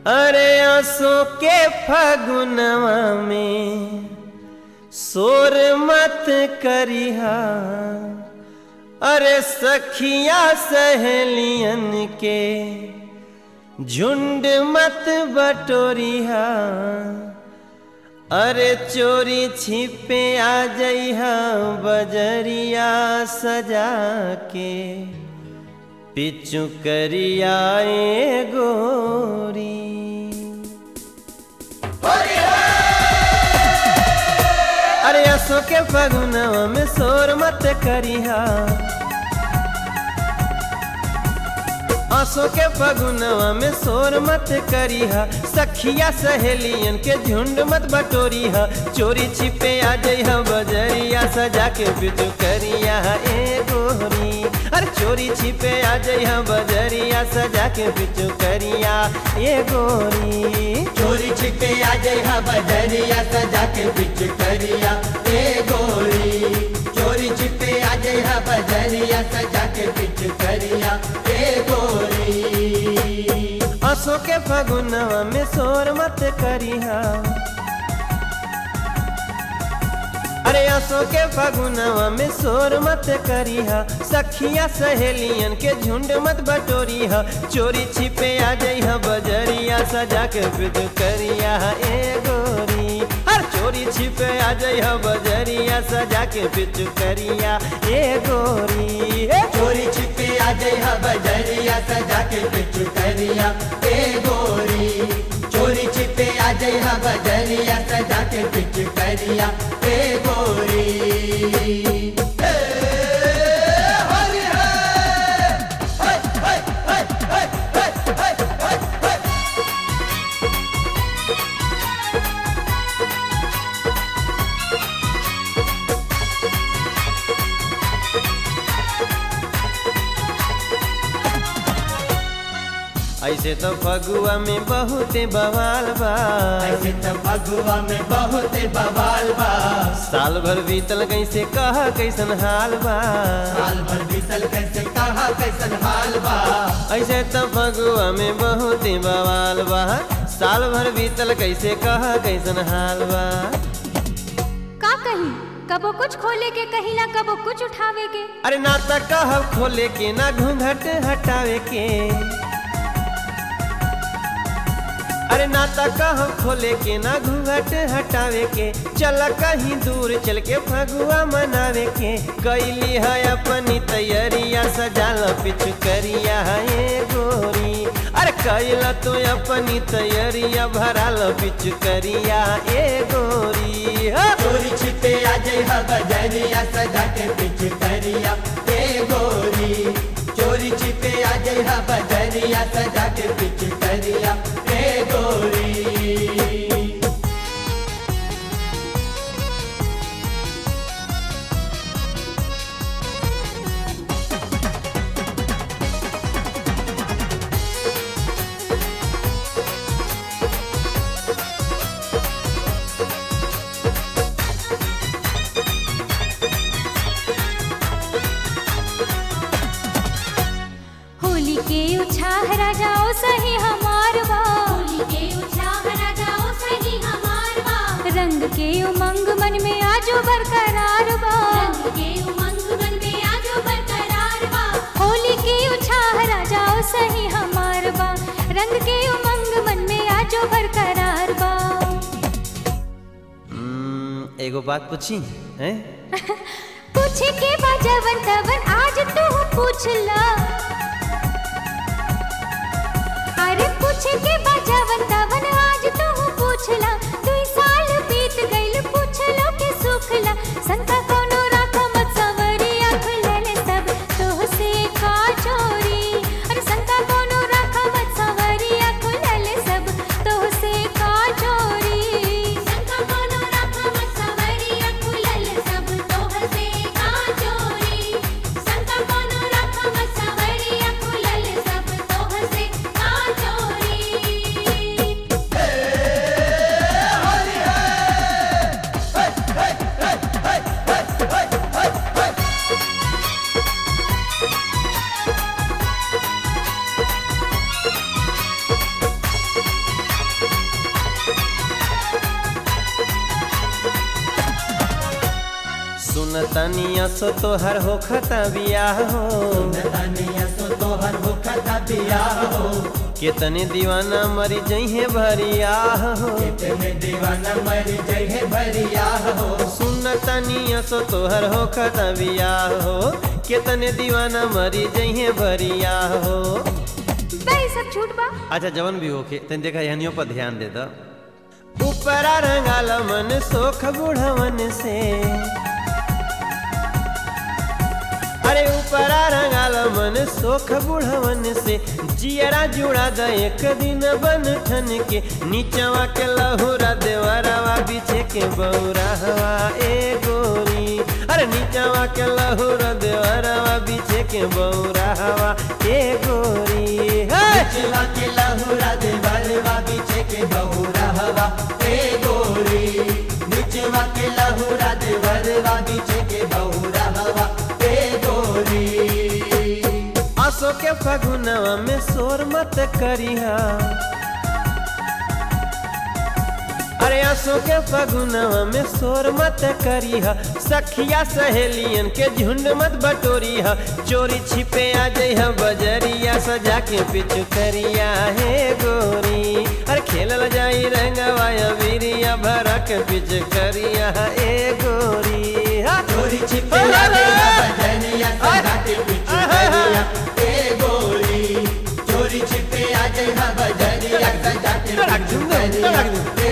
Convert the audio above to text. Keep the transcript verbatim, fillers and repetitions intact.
अरे आंसू के फगुनवा में शोर मत करिहा, अरे सखिया सहेलियन के झुंड मत बटोरिहा, अरे चोरी छिपे आ जइहा बजरिया सजा के पिचु करियाए गोरी। अरे असो के फगुनवा में शोर मत करिहा, आंसू के फगुनवा में शोर मत करिहा, सखिया सहेलियन के झुंड मत बटोरिहा, चोरी छिपे आ जइहा बजरिया सजा के पिचु करिया ए गोरी। अरे चोरी छिपे आ जइहा बजरिया सजा के पिचु करिया ए गोरी। चोरी छिपे आ जइहा बजरिया सजा के पिचु करिया ए गोरी। चोरी छिपे आ जइहा बजरिया सजा के पिचु करिया ए गोरी। आंसू के फगुनवा में शोर मत करिहा, अरे आंसू के फगुनवा में शोर मत करिहा, सखिया सहेलियन के झुंड मत बटोरिहा, चोरी छिपे आ जइहा बजरिया सजा के पिचु करिया ए गोरी। हर चोरी छिपे आ जइहा बजरिया सजा के पिचु करिया ए गोरी। चोरी छिपे आ जइहा बजरिया सजा के पिचु करिया ए गोरी। चोरी छिपे आ जइहा बजरिया सजा के पिचु करिया ए गोरी। ऐसे तो फगुआ में बहुत बवाल बा, ऐसे तो फगुआ में बहुत बवाल बा, साल भर बीतल कैसे कहा कैसन हाल बा, साल भर बीतल कैसे कहा कैसन हाल बा। ऐसे तो फगुआ में बहुत बवाल बा, साल भर बीतल कैसे कहा कैसन हाल बा। का कही कबो कुछ खोले के कही ना कबो कुछ उठावे के, अरे ना त कहब खोले के ना घूंघट हटावे के, अरे ना त कहब खोले के ना घूंघट हटावे के, चल कहीं दूर चल के फगुआ मनावे के, कैली है अपनी तैयारिया सजाल पिचु करिया ए गोरी। अरे कैला तो अपनी तैयारिया भराल पिचु करिया ए गोरी। चोरी छिपे आ जइहा बजरिया सजा के पिचु करिया ए गोरी। चोरी छिपे आ जइहा बजरिया सजा के पिचु करिया ए गोरी। होली के उछाह राजाओ सही हमार बा, होली के उछाह राजाओ सही हमार बा, रंग के उमंग मन में आजो बरकरार बा, रंग के उमंग मन में आजो बरकरार बा। होली के उछाह राजाओ सही हमार बा, रंग के उमंग मन में आजो बरकरार बा। हम्म, एगो बात पूछी हैं? पूछे के बा जवन तवन आज तू पूछ ला, अरे पूछे के बा जवन तवन आज तू पूछ ला, दुई साल बीत गइल पूछ लो के सुख ला, संता कोनो राखो मत सवरी आँख ले सब तोह से का चोरी, अरे संता कोनो राखो मत सवरी आँख ले सब तोह से का चोरी। संता कोनो राखो मत सवरी आँख ले सब तोह से का चोरी, संता कोनो राखो मत सवरी सुनतानिया सो तोहर हो खता बियाह हो नदानिया सो तोहर हो खता बियाह हो कितने दीवाना मरी जइहे भरियाह हो कितने दीवाना मर जइहे भरियाह हो सुनतानिया सो तोहर हो खता बियाह हो कितने दीवाना मरी जइहे भरियाह हो। भाई सब झूठ बा। अच्छा जवन भी होके तन देखा यहनियों पर ध्यान दे दो। ऊपरा रंगाला मन सोख बुढ़वन से अरे ऊपरा रंगाला मन सोख बुढ़वन से जियरा जुड़ा द एक दिन बन ठन के नीचवा के लहुरा देवरवा बीछे के बौरा हवा ए गोरी अरे नीचवा के लहुरा देवरवा बीछे के बौरा हवा ए गोरी निचवा के लहुरा देवरवा बीछे के बौरा हवा ए गोरी निचवा के लहुरा देवरवा बीछे के बौरा हवा ए गोरी। आसो के फगुनवा में शोर मत करिहा अरे आसो के फगुनवा में शोर मत करिहा सखिया सहेलियन के झुंड मत बटोरिहा चोरी छिपे आ जइहा बजरिया सजा के पिछु करिया हे गोरी अरे खेलल जाई रंगवा वीरिया भरा के पिछु करिया ए गोरी चोरी छिपे आ जइहा बजरिया सजा के पिछु करिया ए गोरी चोरी छिपे आ जइहा बजरिया सजा के पिछु करिया